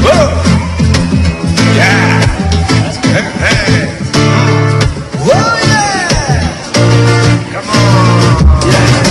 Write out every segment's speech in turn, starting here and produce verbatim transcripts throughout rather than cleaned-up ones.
Whoa. Yeah. Hey, hey. Whoa, yeah. Come on. Yeah.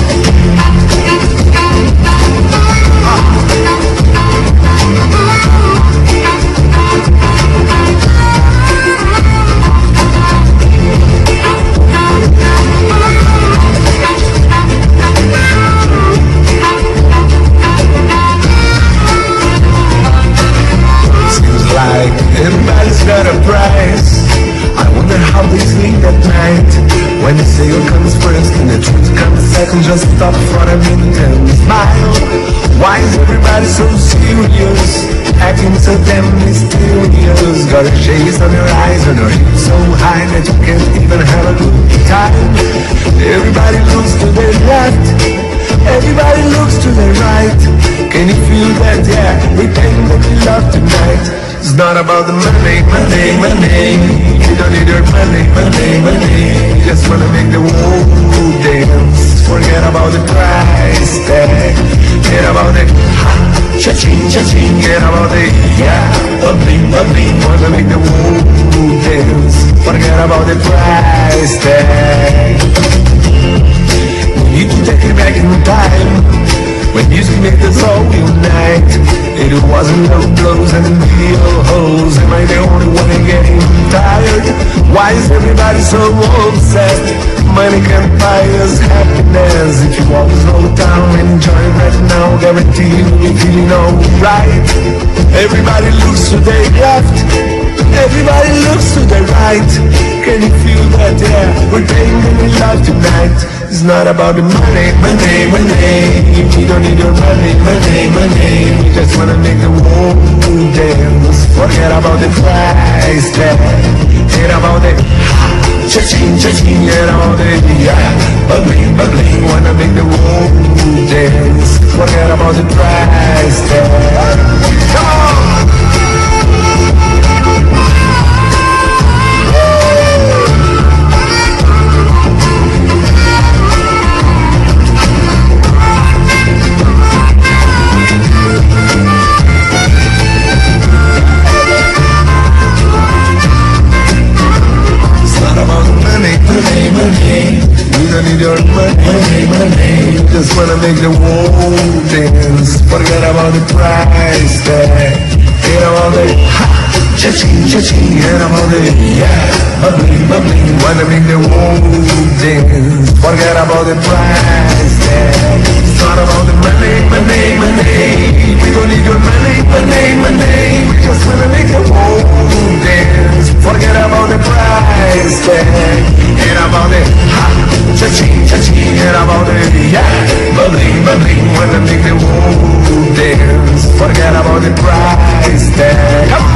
Like everybody's got a price. I wonder how they sleep at night. When the sale comes first and the truth comes second, just stop for a minute and smile. Why is everybody so serious, acting so damn mysterious? Got a shades on your eyes and your hips so high that you can't even have a good time. Everybody looks to their left, everybody looks to their right. Can you feel that? Yeah, we think that we love tonight. It's not about the money, money, money. You don't need your money, money, money. You just wanna make the world dance. Forget about the price tag. Get about the cha-ching, cha-ching. Get about the yeah, bubbling, bubbling. Wanna make the world dance. Forget about the price tag. We need to take it back in time, when music made us all unite. It wasn't no blows and video hoes. Am I the only one getting tired? Why is everybody so obsessed? Money can't buy us happiness. If you always slow down and enjoy right now, guarantee you'll be feeling alright. Everybody looks to their left, everybody looks to their right. Can you feel that? Yeah, we're paying in love tonight. It's not about the money, money, money. You don't need your money, money, money. You just wanna make the world dance. Forget about the price tag. Get about the cha-ching, cha-ching. Get about the yeah, bubbling, bubbling. Wanna make the world dance. Forget about the price tag. Come on! Money, money, you don't need your money, money, money. You just wanna make the world dance. Forget about the price tag. Get about the ha, cha-ching, cha-ching. Get about the yeah, bubbling, bubbling. Wanna make the world dance. Forget about the price tag. It's not about the money, money, money. We don't need your money, money, money. We just wanna make the world dance. Forget about the price tag. Get about it, ha, cha-ching, cha-ching. Get about it, yeah, bubbling, bubbling. Wanna make the world dance. Forget about the price tag. Come on.